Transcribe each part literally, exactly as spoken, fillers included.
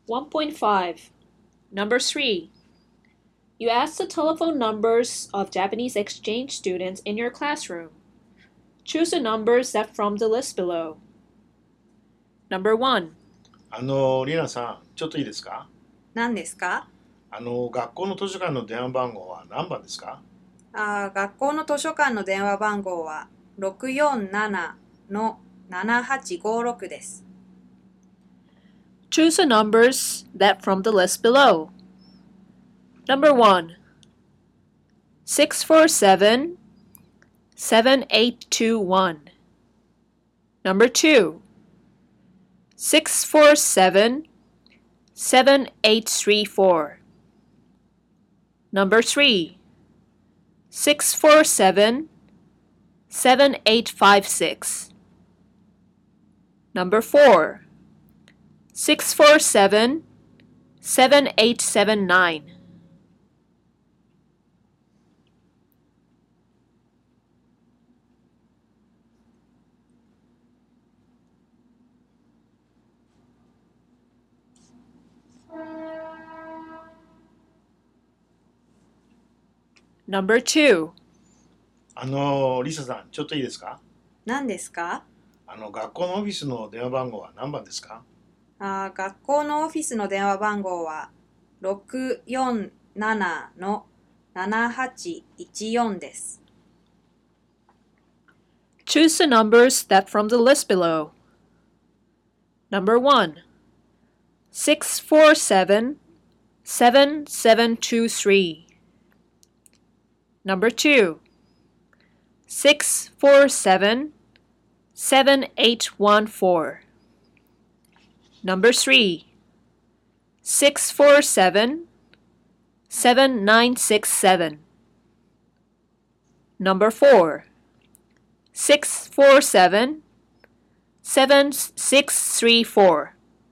one point five. Number three. You ask the telephone numbers of Japanese exchange students in your classroom. Choose the numbers that from the list below. Number one. あの、リナさん、ちょっといいですか？ 何ですか？ あの、学校の図書館の電話番号は何番ですか？ あー、学校の図書館の電話番号はろくよんななのななはちごろくです。 Choose the numbers that from the list below. Number one. six four seven, seven eight two one. Number two. six four seven, seven eight three four. Number three. six four seven, seven eight five six. Number four. six four seven, seven eight seven nine. Number two. あの、リサさん、ちょっといいですか？ 何ですか？ あの、学校のオフィスの電話番号は何番ですか？ あー、学校のオフィスの電話番号はろくよんななのななはちいちよんです。 Choose the numbers that from the list below. Number one. six four seven, seven seven two three. Number two. six four seven, seven eight one four. Number three. six four seven, seven nine six seven. Number four. six four seven, seven six three four.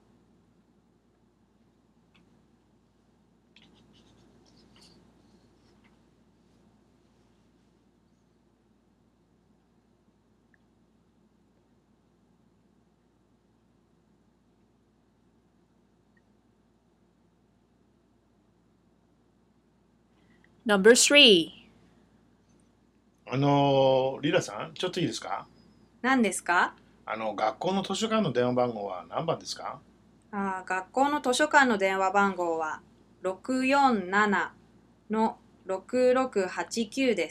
Number three. あの、リナさん、ちょっといいですか？ 何ですか？ あの、学校の図書館の電話番号は何番ですか？ あー、学校の図書館の電話番号はろくよんななのろくろくはちきゅうです。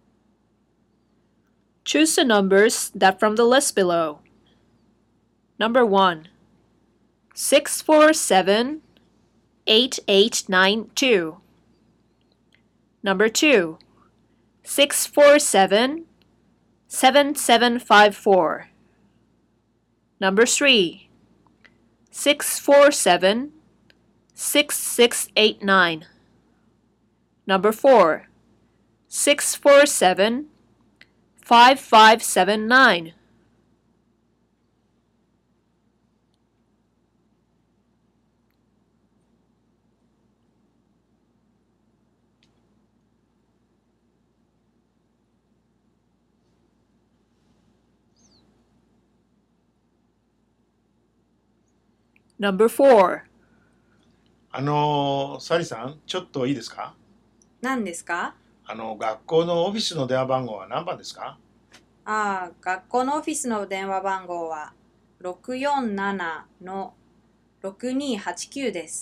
Choose the numbers that from the list below. Number one. six four seven, eight eight nine two. Number two. six four seven, seven seven five four. Number three. six four seven, six six eight nine. Number four. six four seven, five five seven nine. Number four. あの、サリさん、ちょっといいですか？ 何ですか？ あの、学校のオフィスの電話番号は何番ですか？ あー、学校のオフィスの電話番号はろくよんななのろくにはちきゅうです。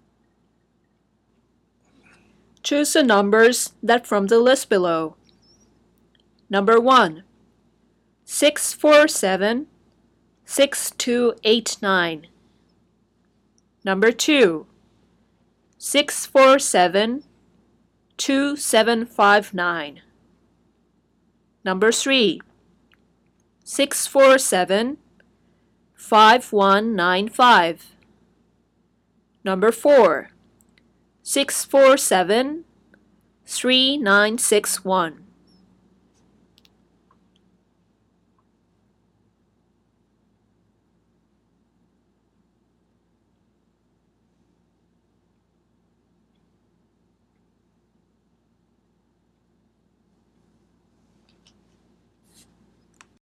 Choose the numbers that from the list below. Number one. six four seven, six two eight nine. Number two. six four seven, two seven five nine. Number three. six four seven, five one nine five. Number four. six four seven, three nine six one.